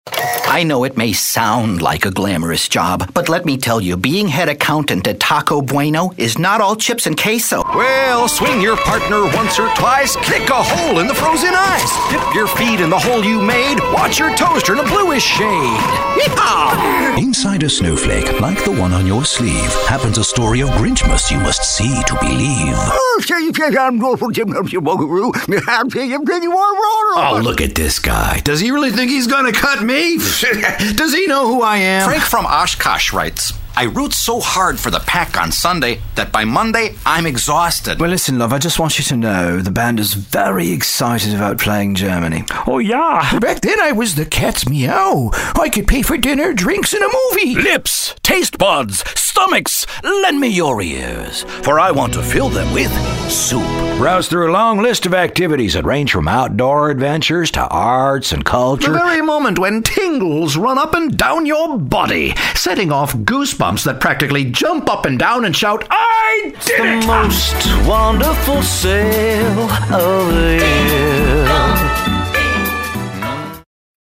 I know it may sound like a glamorous job, but let me tell you, being head accountant at Taco Bueno is not all chips and queso. Well, swing your partner once or twice, kick a hole in the frozen ice, dip your feet in the hole you made, watch your toes turn a bluish shade. Yeehaw! Inside a snowflake, like the one on your sleeve, happens a story of Grinchmas you must see to believe. Oh, look at this guy. Does he really think he's gonna cut me? Does he know who I am? Frank from Oshkosh writes, I root so hard for the Pack on Sunday that by Monday I'm exhausted. Well, listen, love, I just want you to know the band is very excited about playing Germany. Oh, yeah. Back then I was the cat's meow. I could pay for dinner, drinks, and a movie. Lips, taste buds, stomachs, lend me your ears, for I want to fill them with soup. Browse through a long list of activities that range from outdoor adventures to arts and culture. The very moment when tingles run up and down your body, setting off goosebumps that practically jump up and down and shout, I did it! The most wonderful sale of the year.